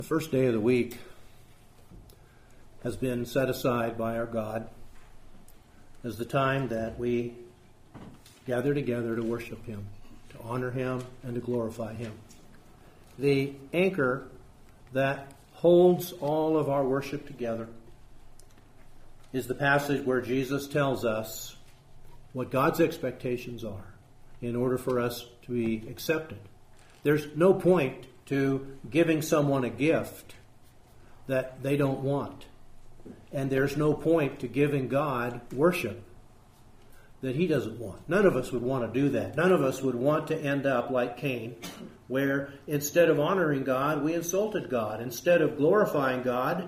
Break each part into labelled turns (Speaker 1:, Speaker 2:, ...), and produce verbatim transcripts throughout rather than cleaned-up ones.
Speaker 1: The first day of the week has been set aside by our God as the time that we gather together to worship Him, to honor Him, and to glorify Him. The anchor that holds all of our worship together is the passage where Jesus tells us what God's expectations are in order for us to be accepted. There's no point to giving someone a gift that they don't want. And there's no point to giving God worship that He doesn't want. None of us would want to do that. None of us would want to end up like Cain, where instead of honoring God, we insulted God. Instead of glorifying God,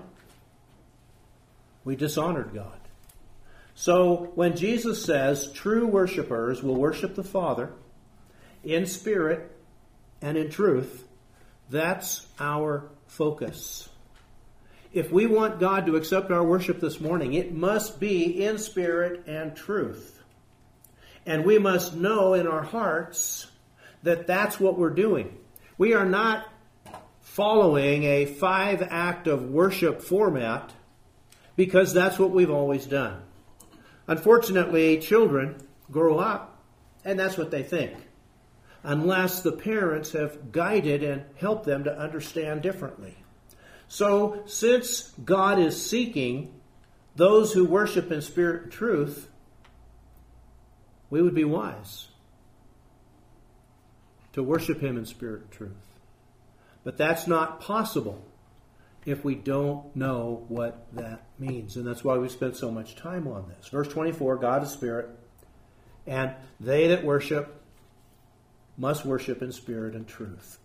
Speaker 1: we dishonored God. So when Jesus says true worshipers will worship the Father in spirit and in truth, that's our focus. If we want God to accept our worship this morning, it must be in spirit and truth. And we must know in our hearts that that's what we're doing. We are not following a five-act of worship format because that's what we've always done. Unfortunately, children grow up and that's what they think, unless the parents have guided and helped them to understand differently. So, since God is seeking those who worship in spirit and truth, we would be wise to worship Him in spirit and truth. But that's not possible if we don't know what that means. And that's why we spent so much time on this. Verse twenty-four, God is spirit, and they that worship must worship in spirit and truth.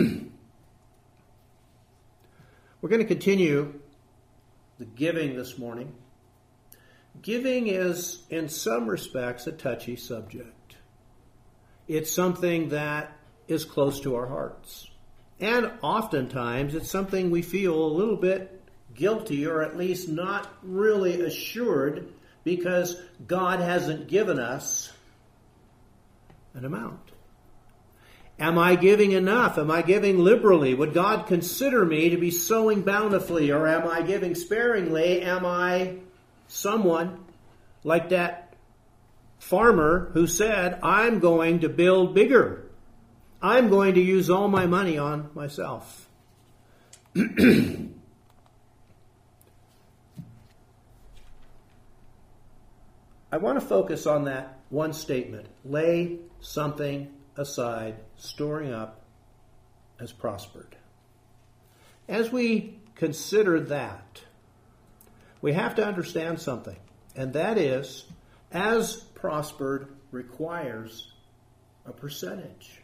Speaker 1: We're going to continue the giving this morning. Giving is, in some respects, a touchy subject. It's something that is close to our hearts. And oftentimes, it's something we feel a little bit guilty, or at least not really assured, because God hasn't given us an amount. Am I giving enough? Am I giving liberally? Would God consider me to be sowing bountifully? Or am I giving sparingly? Am I someone like that farmer who said, I'm going to build bigger. I'm going to use all my money on myself. I want to focus on that one statement. Lay something aside, storing up as prospered. As we consider that, we have to understand something, and that is, as prospered requires a percentage.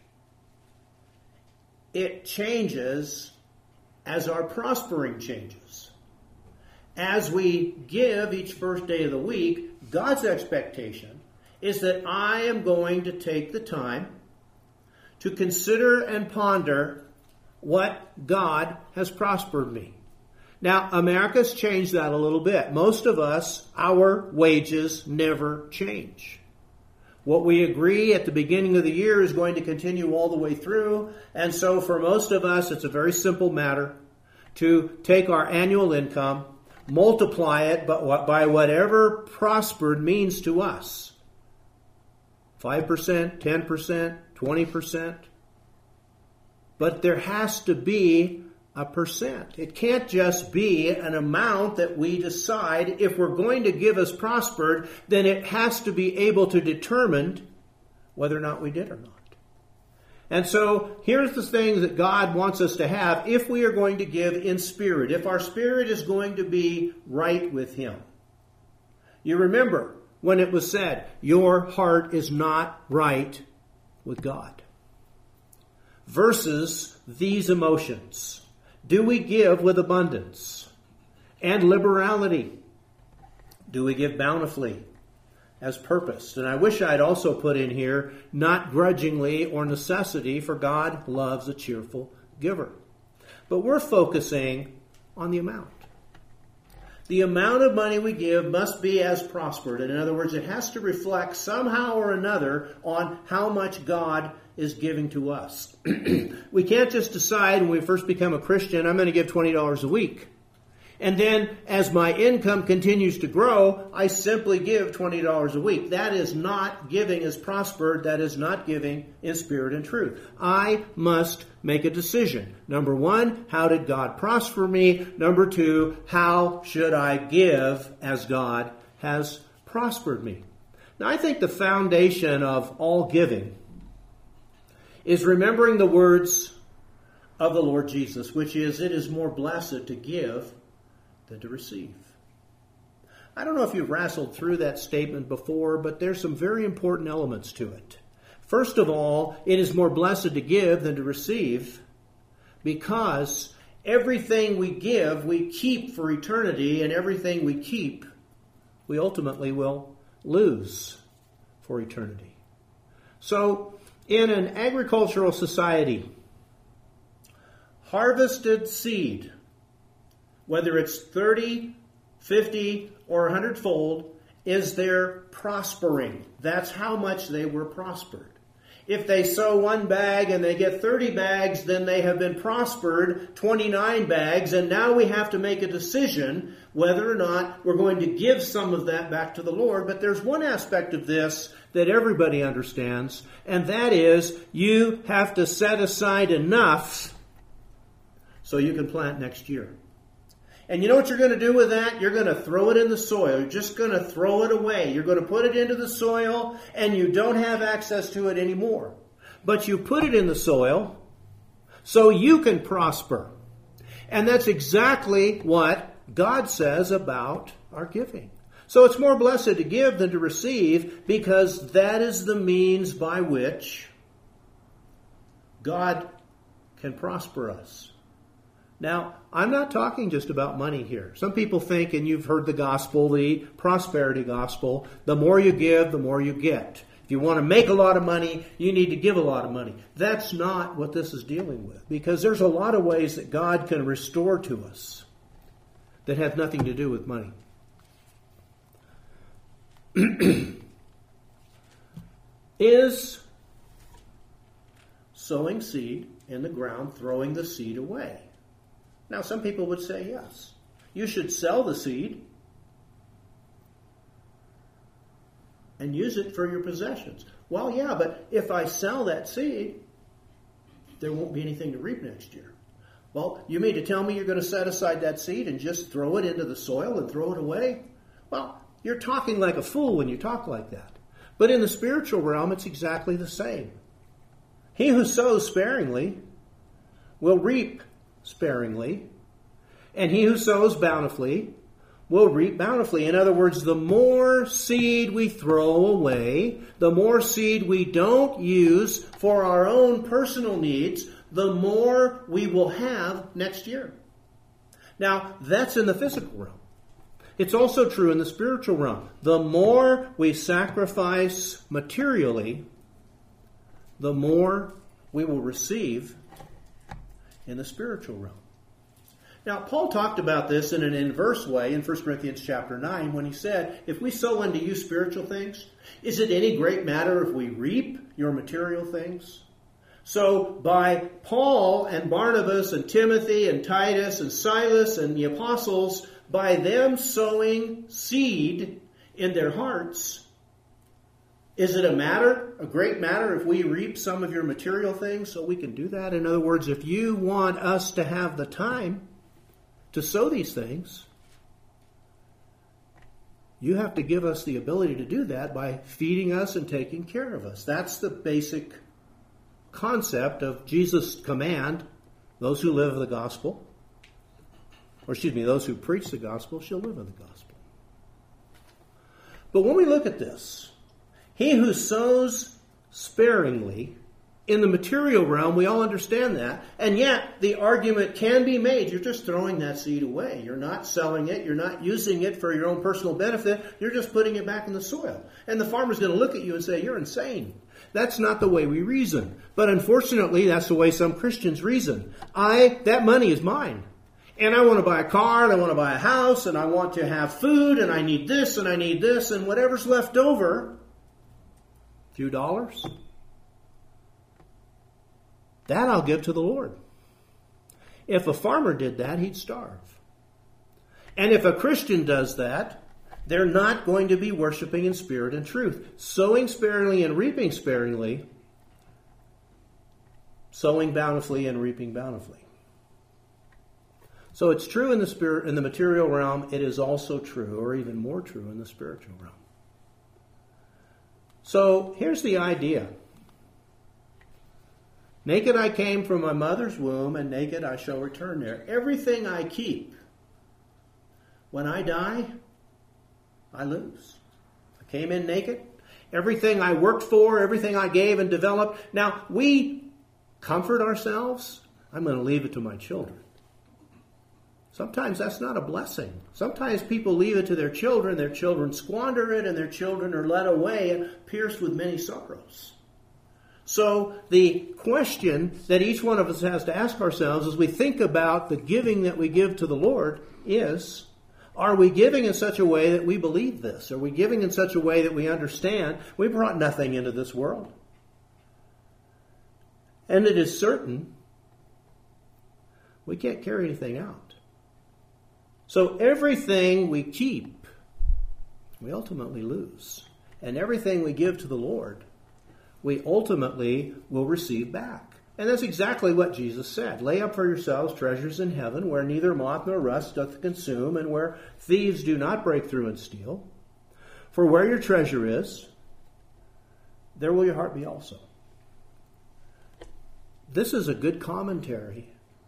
Speaker 1: It changes as our prospering changes. As we give each first day of the week, God's expectation is that I am going to take the time to consider and ponder what God has prospered me. Now, America's changed that a little bit. Most of us, our wages never change. What we agree at the beginning of the year is going to continue all the way through. And so for most of us, it's a very simple matter to take our annual income, multiply it by whatever prospered means to us. five percent, ten percent, twenty percent. But there has to be a percent. It can't just be an amount that we decide. If we're going to give as prospered, then it has to be able to determine whether or not we did or not. And so here's the things that God wants us to have if we are going to give in spirit, if our spirit is going to be right with Him. You remember when it was said, your heart is not right with God. Versus these emotions. Do we give with abundance and liberality? Do we give bountifully as purposed? And I wish I'd also put in here, not grudgingly or necessity, for God loves a cheerful giver. But we're focusing on the amount. The amount of money we give must be as prospered. In other words, it has to reflect somehow or another on how much God is giving to us. We can't just decide when we first become a Christian, I'm going to give twenty dollars a week. And then as my income continues to grow, I simply give twenty dollars a week. That is not giving as prospered. That is not giving in spirit and truth. I must make a decision. Number one, how did God prosper me? Number two, how should I give as God has prospered me? Now, I think the foundation of all giving is remembering the words of the Lord Jesus, which is, it is more blessed to give than to receive. I don't know if you've wrestled through that statement before, but there's some very important elements to it. First of all, it is more blessed to give than to receive, because everything we give, we keep for eternity, and everything we keep, we ultimately will lose for eternity. So, in an agricultural society, harvested seed, whether it's thirty, fifty, or a hundredfold, is their prospering. That's how much they were prospered. If they sow one bag and they get thirty bags, then they have been prospered twenty-nine bags, and now we have to make a decision whether or not we're going to give some of that back to the Lord. But there's one aspect of this that everybody understands, and that is you have to set aside enough so you can plant next year. And you know what you're going to do with that? You're going to throw it in the soil. You're just going to throw it away. You're going to put it into the soil, and you don't have access to it anymore. But you put it in the soil so you can prosper. And that's exactly what God says about our giving. So it's more blessed to give than to receive, because that is the means by which God can prosper us. Now, I'm not talking just about money here. Some people think, and you've heard the gospel, the prosperity gospel, the more you give, the more you get. If you want to make a lot of money, you need to give a lot of money. That's not what this is dealing with, because there's a lot of ways that God can restore to us that have nothing to do with money. Is sowing seed in the ground throwing the seed away? Now, some people would say yes. You should sell the seed and use it for your possessions. Well, yeah, but if I sell that seed, there won't be anything to reap next year. Well, you mean to tell me you're going to set aside that seed and just throw it into the soil and throw it away? Well, you're talking like a fool when you talk like that. But in the spiritual realm, it's exactly the same. He who sows sparingly will reap sparingly, and he who sows bountifully will reap bountifully. In other words, the more seed we throw away, the more seed we don't use for our own personal needs, the more we will have next year. Now, that's in the physical realm. It's also true in the spiritual realm. The more we sacrifice materially, the more we will receive in the spiritual realm. Now, Paul talked about this in an inverse way in First Corinthians chapter nine when he said, if we sow unto you spiritual things, is it any great matter if we reap your material things? So by Paul and Barnabas and Timothy and Titus and Silas and the apostles, by them sowing seed in their hearts, is it a matter, a great matter, if we reap some of your material things so we can do that? In other words, if you want us to have the time to sow these things, you have to give us the ability to do that by feeding us and taking care of us. That's the basic concept of Jesus' command. Those who live the gospel, or excuse me, those who preach the gospel shall live in the gospel. But when we look at this, he who sows sparingly in the material realm, we all understand that. And yet, the argument can be made, you're just throwing that seed away. You're not selling it. You're not using it for your own personal benefit. You're just putting it back in the soil. And the farmer's going to look at you and say, you're insane. That's not the way we reason. But unfortunately, that's the way some Christians reason. I, that money is mine. And I want to buy a car, and I want to buy a house, and I want to have food, and I need this, and I need this, and whatever's left over, a few dollars, that I'll give to the Lord. If a farmer did that, he'd starve. And if a Christian does that, they're not going to be worshiping in spirit and truth. Sowing sparingly and reaping sparingly, sowing bountifully and reaping bountifully. So it's true in the spirit, in the material realm. It is also true, or even more true, in the spiritual realm. So here's the idea. Naked I came from my mother's womb, and naked I shall return there. Everything I keep, when I die, I lose. I came in naked. Everything I worked for, everything I gave and developed. Now, we comfort ourselves. I'm going to leave it to my children. Sometimes that's not a blessing. Sometimes people leave it to their children, their children squander it, and their children are led away and pierced with many sorrows. So the question that each one of us has to ask ourselves as we think about the giving that we give to the Lord is, are we giving in such a way that we believe this? Are we giving in such a way that we understand we brought nothing into this world? And it is certain we can't carry anything out. So everything we keep, we ultimately lose. And everything we give to the Lord, we ultimately will receive back. And that's exactly what Jesus said. Lay up for yourselves treasures in heaven, where neither moth nor rust doth consume, and where thieves do not break through and steal. For where your treasure is, there will your heart be also. This is a good commentary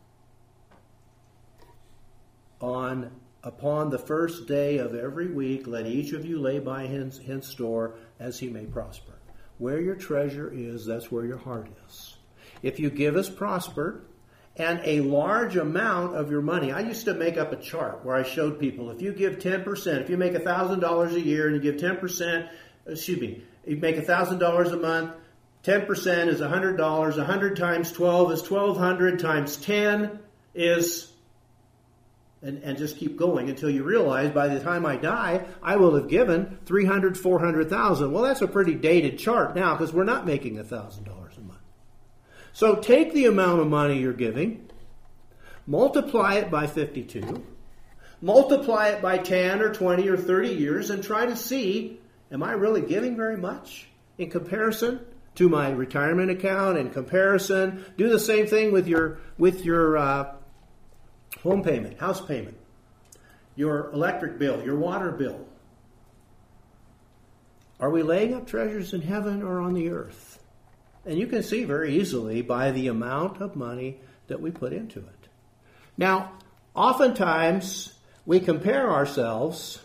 Speaker 1: on, upon the first day of every week, let each of you lay by his, his store as he may prosper. Where your treasure is, that's where your heart is. If you give as prospered, and a large amount of your money, I used to make up a chart where I showed people, if you give ten percent, if you make one thousand dollars a year and you give ten percent, excuse me, you make one thousand dollars a month, ten percent is one hundred dollars, one hundred times twelve is twelve hundred, times ten is... And, and just keep going until you realize by the time I die, I will have given three hundred, four hundred thousand. Well, that's a pretty dated chart now because we're not making one thousand dollars a month. So take the amount of money you're giving, multiply it by fifty-two, multiply it by ten or twenty or thirty years, and try to see, am I really giving very much in comparison to my retirement account? In comparison, do the same thing with your with your uh, home payment, house payment, your electric bill, your water bill. Are we laying up treasures in heaven or on the earth? And you can see very easily by the amount of money that we put into it. Now, oftentimes we compare ourselves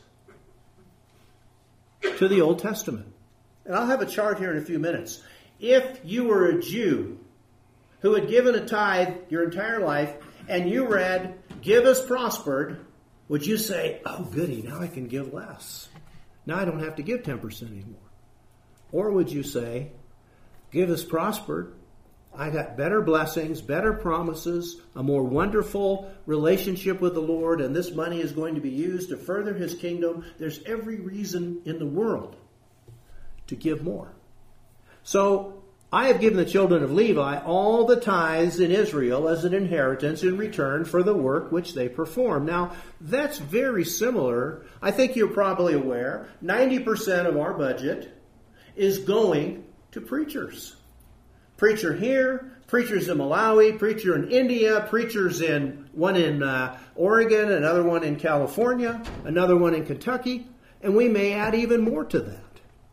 Speaker 1: to the Old Testament. And I'll have a chart here in a few minutes. If you were a Jew who had given a tithe your entire life, and you read, give us prospered, would you say, oh goody, now I can give less. Now I don't have to give ten percent anymore. Or would you say, give us prospered, I got better blessings, better promises, a more wonderful relationship with the Lord, and this money is going to be used to further His kingdom. There's every reason in the world to give more. So, I have given the children of Levi all the tithes in Israel as an inheritance in return for the work which they perform. Now, that's very similar. I think you're probably aware, ninety percent of our budget is going to preachers. Preacher here, preachers in Malawi, preacher in India, preachers in one in uh, Oregon, another one in California, another one in Kentucky, and we may add even more to that.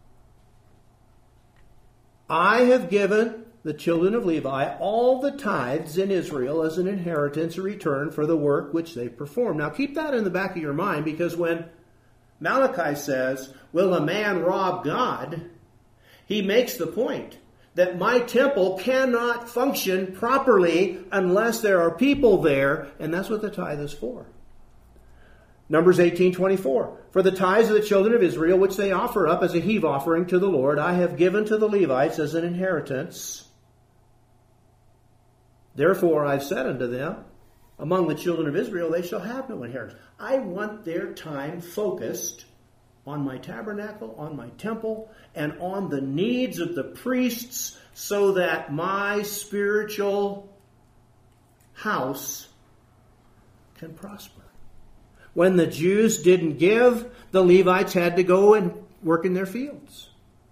Speaker 1: I have given the children of Levi all the tithes in Israel as an inheritance in return for the work which they perform. Now keep that in the back of your mind, because when Malachi says, will a man rob God? He makes the point that my temple cannot function properly unless there are people there, and that's what the tithe is for. Numbers eighteen twenty-four. For the tithes of the children of Israel, which they offer up as a heave offering to the Lord, I have given to the Levites as an inheritance. Therefore I've said unto them, among the children of Israel, they shall have no inheritance. I want their time focused on my tabernacle, on my temple, and on the needs of the priests so that my spiritual house can prosper. When the Jews didn't give, the Levites had to go and work in their fields.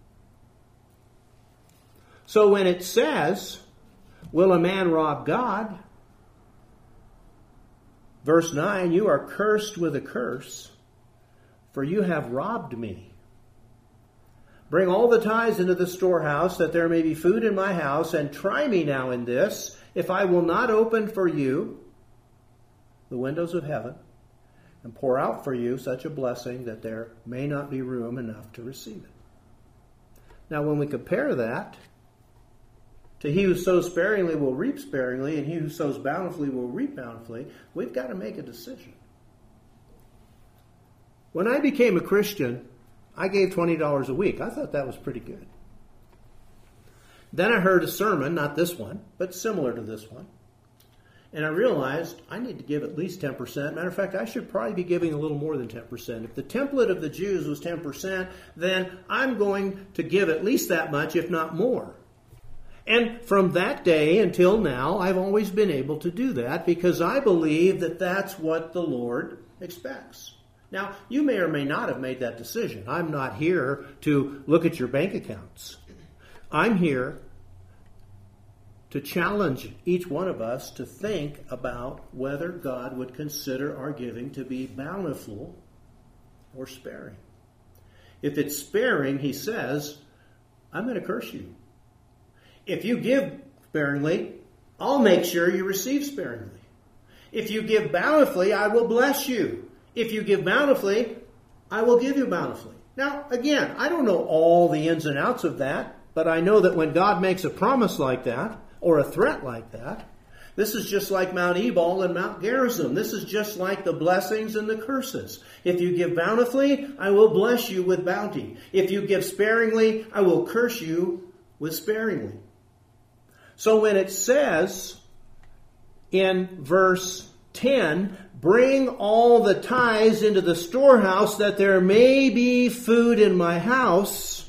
Speaker 1: So when it says, will a man rob God? Verse nine, you are cursed with a curse, for you have robbed me. Bring all the tithes into the storehouse, that there may be food in my house, and try me now in this, if I will not open for you the windows of heaven, and pour out for you such a blessing that there may not be room enough to receive it. Now when we compare that to he who sows sparingly will reap sparingly, and he who sows bountifully will reap bountifully, we've got to make a decision. When I became a Christian, I gave twenty dollars a week. I thought that was pretty good. Then I heard a sermon, not this one, but similar to this one. And I realized I need to give at least ten percent. Matter of fact, I should probably be giving a little more than ten percent. If the template of the Jews was ten percent, then I'm going to give at least that much, if not more. And from that day until now, I've always been able to do that because I believe that that's what the Lord expects. Now, you may or may not have made that decision. I'm not here to look at your bank accounts. I'm here to challenge each one of us to think about whether God would consider our giving to be bountiful or sparing. If it's sparing, he says, I'm going to curse you. If you give sparingly, I'll make sure you receive sparingly. If you give bountifully, I will bless you. If you give bountifully, I will give you bountifully. Now, again, I don't know all the ins and outs of that, but I know that when God makes a promise like that, or a threat like that, this is just like Mount Ebal and Mount Gerizim. This is just like the blessings and the curses. If you give bountifully, I will bless you with bounty. If you give sparingly, I will curse you with sparingly. So when it says in verse ten, bring all the tithes into the storehouse that there may be food in my house,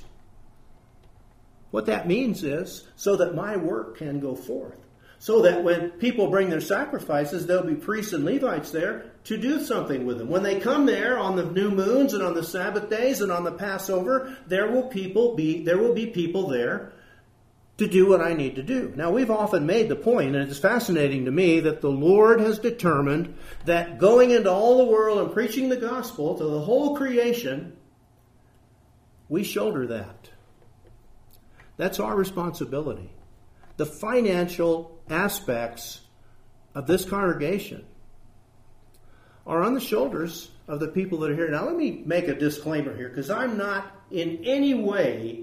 Speaker 1: what that means is so that my work can go forth. So that when people bring their sacrifices, there'll be priests and Levites there to do something with them. When they come there on the new moons and on the Sabbath days and on the Passover, there will people be there will be people there to do what I need to do. Now, we've often made the point, and it's fascinating to me, that the Lord has determined that going into all the world and preaching the gospel to the whole creation, we shoulder that. That's our responsibility. The financial aspects of this congregation are on the shoulders of the people that are here. Now, let me make a disclaimer here, because I'm not in any way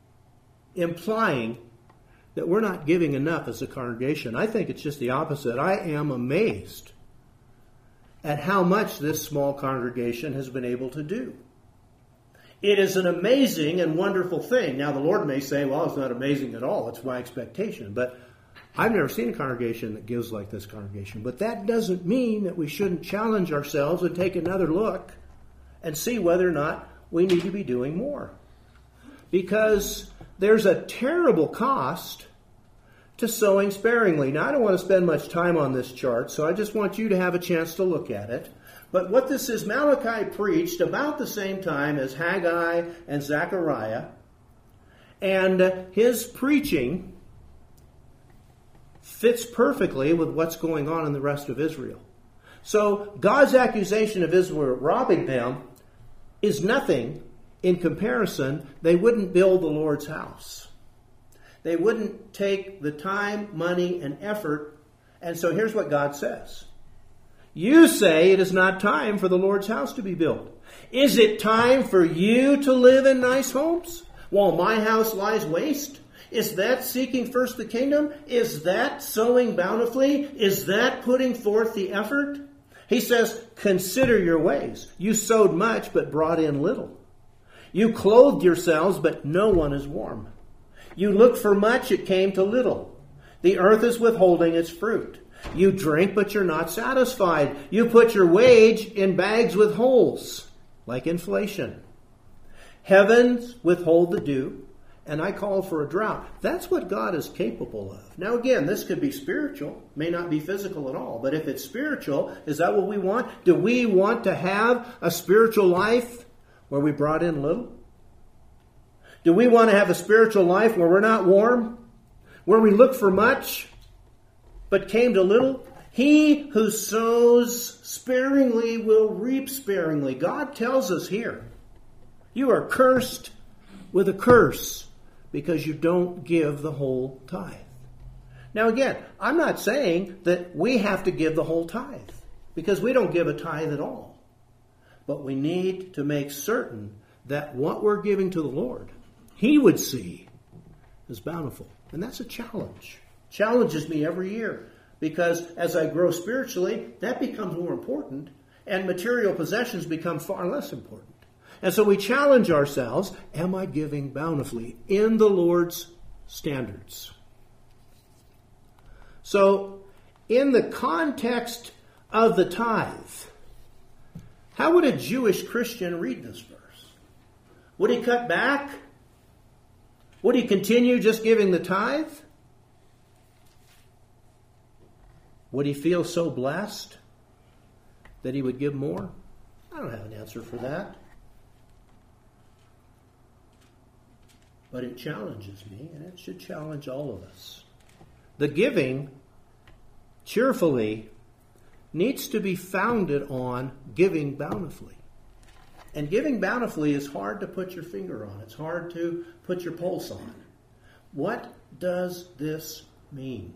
Speaker 1: implying that we're not giving enough as a congregation. I think it's just the opposite. I am amazed at how much this small congregation has been able to do. It is an amazing and wonderful thing. Now, the Lord may say, well, it's not amazing at all. It's my expectation. But I've never seen a congregation that gives like this congregation. But that doesn't mean that we shouldn't challenge ourselves and take another look and see whether or not we need to be doing more. Because there's a terrible cost to sowing sparingly. Now, I don't want to spend much time on this chart, so I just want you to have a chance to look at it. But what this is, Malachi preached about the same time as Haggai and Zechariah, and his preaching fits perfectly with what's going on in the rest of Israel. So God's accusation of Israel robbing them is nothing in comparison. They wouldn't build the Lord's house. They wouldn't take the time, money, and effort. And so here's what God says. You say it is not time for the Lord's house to be built. Is it time for you to live in nice homes while my house lies waste? Is that seeking first the kingdom? Is that sowing bountifully? Is that putting forth the effort? He says, consider your ways. You sowed much but brought in little. You clothed yourselves, but no one is warm. You looked for much, it came to little. The earth is withholding its fruit. You drink, but you're not satisfied. You put your wage in bags with holes, like inflation. Heavens withhold the dew, and I call for a drought. That's what God is capable of. Now again, this could be spiritual, may not be physical at all. But if it's spiritual, is that what we want? Do we want to have a spiritual life where we brought in little? Do we want to have a spiritual life where we're not warm? Where we look for much, but came to little? He who sows sparingly will reap sparingly. God tells us here, you are cursed with a curse because you don't give the whole tithe. Now again, I'm not saying that we have to give the whole tithe, because we don't give a tithe at all. But we need to make certain that what we're giving to the Lord, He would see as bountiful. And that's a challenge. Challenges me every year, because as I grow spiritually, that becomes more important, and material possessions become far less important. And so we challenge ourselves, am I giving bountifully in the Lord's standards? So, in the context of the tithe, how would a Jewish Christian read this verse? Would he cut back? Would he continue just giving the tithe? Would he feel so blessed that he would give more? I don't have an answer for that. But it challenges me, and it should challenge all of us. The giving, cheerfully, needs to be founded on giving bountifully. And giving bountifully is hard to put your finger on. It's hard to put your pulse on. What does this mean?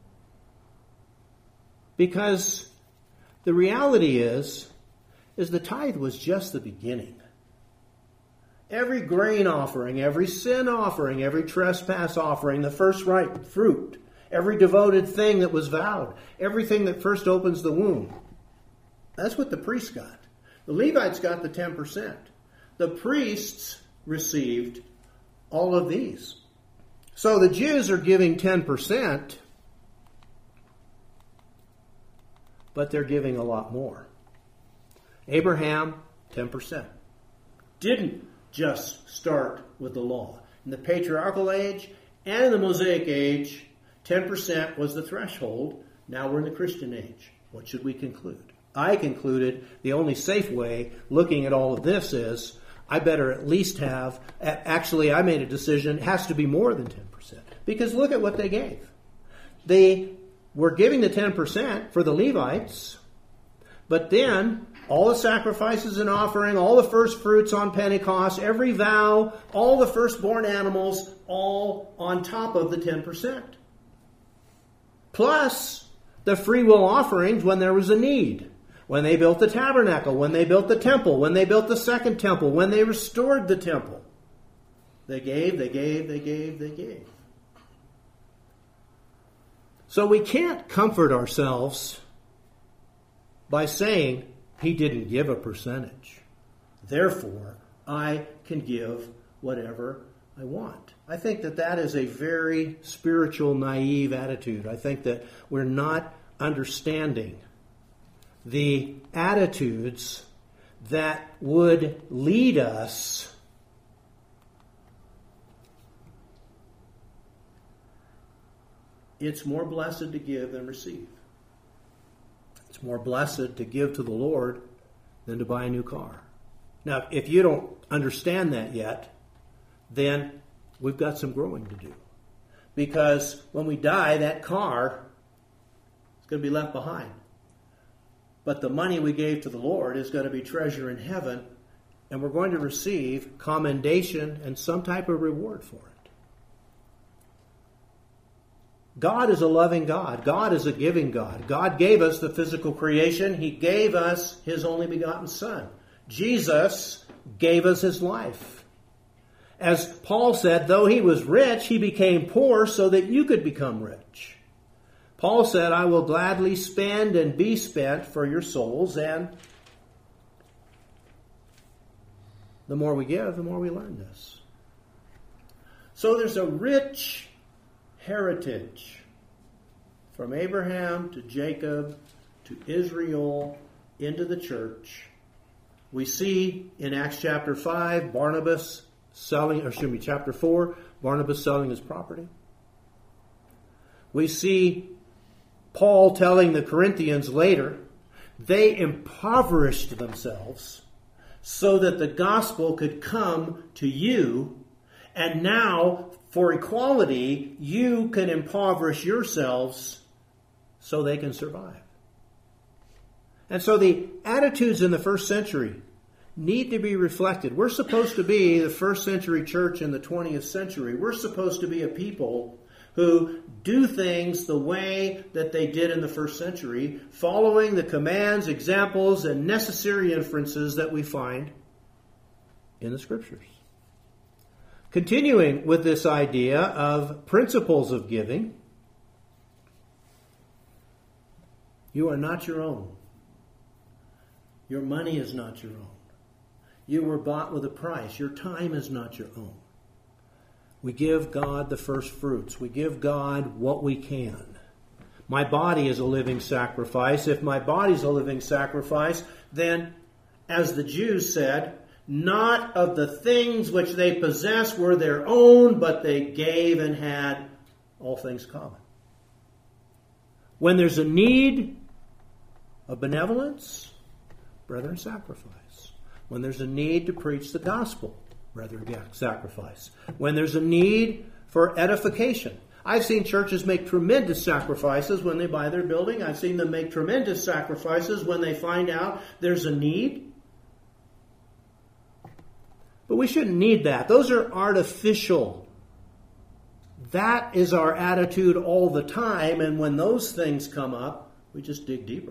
Speaker 1: Because the reality is, is the tithe was just the beginning. Every grain offering, every sin offering, every trespass offering, the first ripe fruit, every devoted thing that was vowed, everything that first opens the womb. That's what the priests got. The Levites got the ten percent. The priests received all of these. So the Jews are giving ten percent, but they're giving a lot more. Abraham, ten percent. Didn't just start with the law. In the patriarchal age and in the Mosaic age, ten percent was the threshold. Now we're in the Christian age. What should we conclude? I concluded the only safe way, looking at all of this, is I better at least have, actually I made a decision, it has to be more than ten percent. Because look at what they gave. They were giving the ten percent for the Levites, but then all the sacrifices and offering, all the first fruits on Pentecost, every vow, all the firstborn animals, all on top of the ten percent. Plus the free will offerings when there was a need. When they built the tabernacle, when they built the temple, when they built the second temple, when they restored the temple. They gave, they gave, they gave, they gave. So we can't comfort ourselves by saying, he didn't give a percentage. Therefore, I can give whatever I want. I think that that is a very spiritual, naive attitude. I think that we're not understanding the attitudes that would lead us it's more blessed to give than receive. It's more blessed to give to the Lord than to buy a new car. Now, if you don't understand that yet, then we've got some growing to do. Because when we die, that car is going to be left behind. But the money we gave to the Lord is going to be treasure in heaven, and we're going to receive commendation and some type of reward for it. God is a loving God. God is a giving God. God gave us the physical creation. He gave us His only begotten Son. Jesus gave us His life. As Paul said, though He was rich, He became poor so that you could become rich. Paul said, I will gladly spend and be spent for your souls. And the more we give, the more we learn this. So there's a rich heritage from Abraham to Jacob to Israel into the church. We see in Acts chapter five, Barnabas selling, or excuse me, chapter four, Barnabas selling his property. We see Paul telling the Corinthians later, they impoverished themselves so that the gospel could come to you, and now, for equality, you can impoverish yourselves so they can survive. And so the attitudes in the first century need to be reflected. We're supposed to be the first century church in the twentieth century. We're supposed to be a people who do things the way that they did in the first century, following the commands, examples, and necessary inferences that we find in the Scriptures. Continuing with this idea of principles of giving, you are not your own. Your money is not your own. You were bought with a price. Your time is not your own. We give God the first fruits. We give God what we can. My body is a living sacrifice. If my body is a living sacrifice, then, as the Jews said, not of the things which they possessed were their own, but they gave and had all things common. When there's a need of benevolence, brethren, sacrifice. When there's a need to preach the gospel, brethren, sacrifice. When there's a need for edification. I've seen churches make tremendous sacrifices when they buy their building. I've seen them make tremendous sacrifices when they find out there's a need. But we shouldn't need that. Those are artificial. That is our attitude all the time, and when those things come up, we just dig deeper.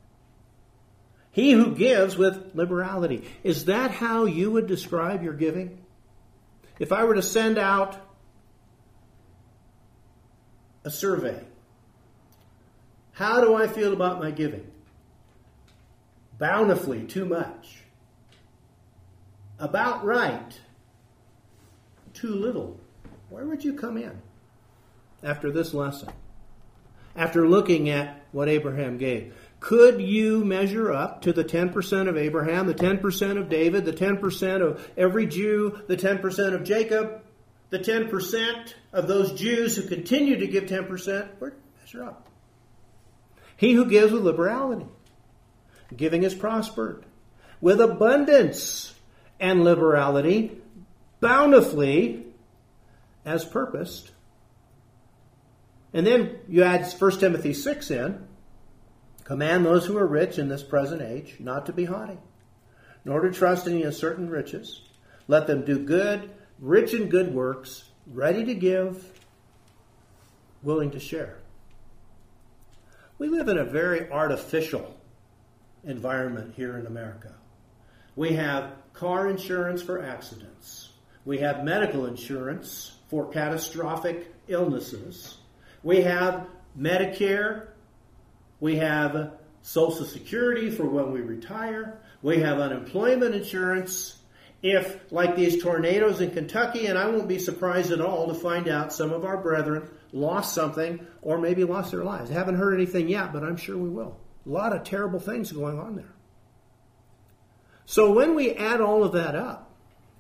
Speaker 1: He who gives with liberality. Is that how you would describe your giving? If I were to send out a survey, how do I feel about my giving? Bountifully, too much. About right, too little. Where would you come in after this lesson? After looking at what Abraham gave? Could you measure up to the ten percent of Abraham, the ten percent of David, the ten percent of every Jew, the ten percent of Jacob, the ten percent of those Jews who continue to give ten percent? Where measure up? He who gives with liberality, giving is prospered, with abundance and liberality, bountifully as purposed. And then you add First Timothy six in. Command those who are rich in this present age not to be haughty, nor to trust in uncertain riches. Let them do good, rich in good works, ready to give, willing to share. We live in a very artificial environment here in America. We have car insurance for accidents. We have medical insurance for catastrophic illnesses. We have Medicare. We have Social Security for when we retire. We have unemployment insurance. If, like these tornadoes in Kentucky, and I won't be surprised at all to find out some of our brethren lost something or maybe lost their lives. I haven't heard anything yet, but I'm sure we will. A lot of terrible things going on there. So when we add all of that up,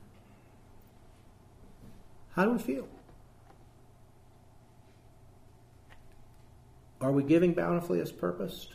Speaker 1: how do we feel? Are we giving bountifully as purposed?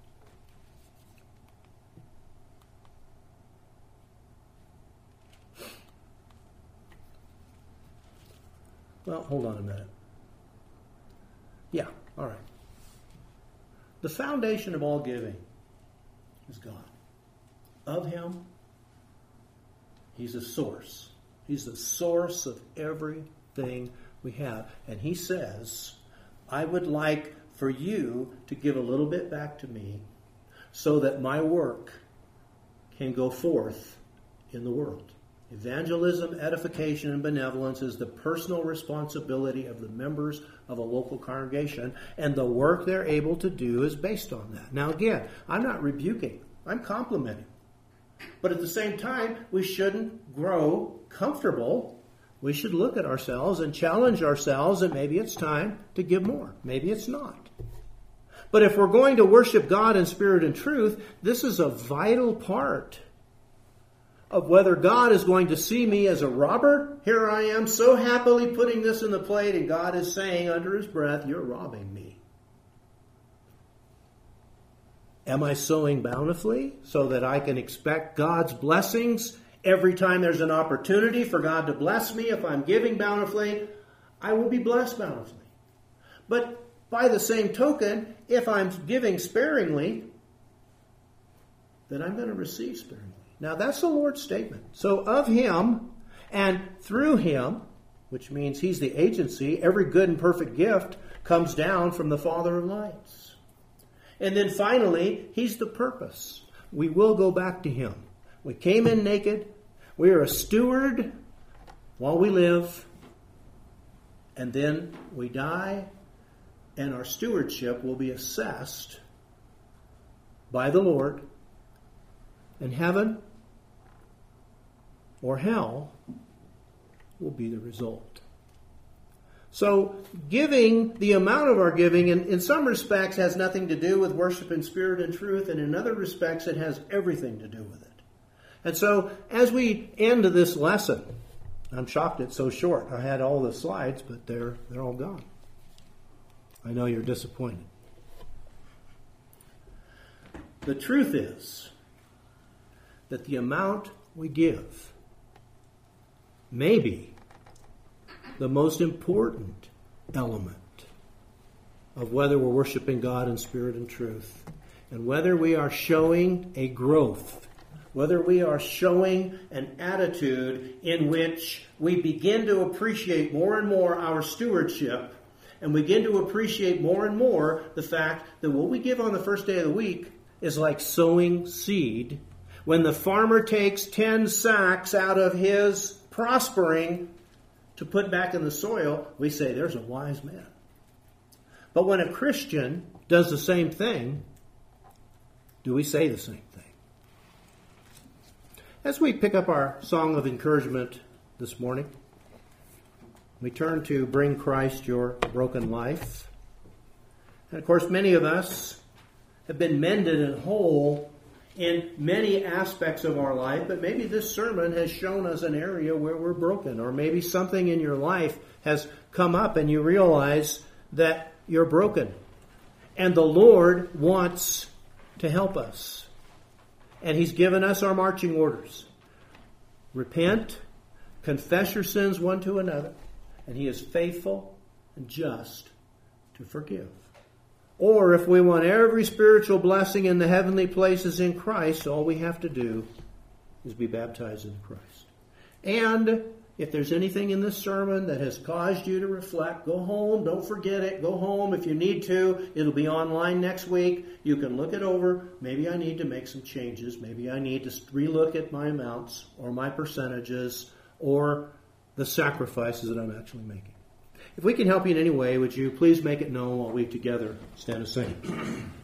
Speaker 1: Well, hold on a minute. Yeah, all right. The foundation of all giving is God. Of Him, He's a source. He's the source of everything we have. And He says, I would like for you to give a little bit back to me so that my work can go forth in the world. Evangelism, edification, and benevolence is the personal responsibility of the members of a local congregation, and the work they're able to do is based on that. Now again, I'm not rebuking, I'm complimenting. But at the same time, we shouldn't grow comfortable. We should look at ourselves and challenge ourselves, and maybe it's time to give more. Maybe it's not. But if we're going to worship God in spirit and truth, this is a vital part of whether God is going to see me as a robber. Here I am so happily putting this in the plate, and God is saying under his breath, you're robbing me. Am I sowing bountifully so that I can expect God's blessings every time there's an opportunity for God to bless me? If I'm giving bountifully, I will be blessed bountifully. But by the same token, if I'm giving sparingly, then I'm going to receive sparingly. Now, that's the Lord's statement. So of him and through him, which means he's the agency, every good and perfect gift comes down from the Father of lights. And then finally, he's the purpose. We will go back to him. We came in naked. We are a steward while we live. And then we die, and our stewardship will be assessed by the Lord. And heaven or hell will be the result. So giving, the amount of our giving, in, in some respects has nothing to do with worship in spirit and truth, and in other respects it has everything to do with it. And so as we end this lesson, I'm shocked it's so short. I had all the slides, but they're they're all gone. I know you're disappointed. The truth is that the amount we give may be the most important element of whether we're worshiping God in spirit and truth, and whether we are showing a growth, whether we are showing an attitude in which we begin to appreciate more and more our stewardship, and we begin to appreciate more and more the fact that what we give on the first day of the week is like sowing seed. When the farmer takes ten sacks out of his prospering to put back in the soil, we say, there's a wise man. But when a Christian does the same thing, do we say the same thing? As we pick up our song of encouragement this morning, we turn to Bring Christ Your Broken Life. And of course, many of us have been mended and whole in many aspects of our life, but maybe this sermon has shown us an area where we're broken, or maybe something in your life has come up and you realize that you're broken. And the Lord wants to help us. And he's given us our marching orders. Repent, confess your sins one to another, and he is faithful and just to forgive. Or if we want every spiritual blessing in the heavenly places in Christ, all we have to do is be baptized in Christ. And if there's anything in this sermon that has caused you to reflect, go home. Don't forget it. Go home if you need to. It'll be online next week. You can look it over. Maybe I need to make some changes. Maybe I need to relook at my amounts or my percentages or the sacrifices that I'm actually making. If we can help you in any way, would you please make it known while we together stand and sing.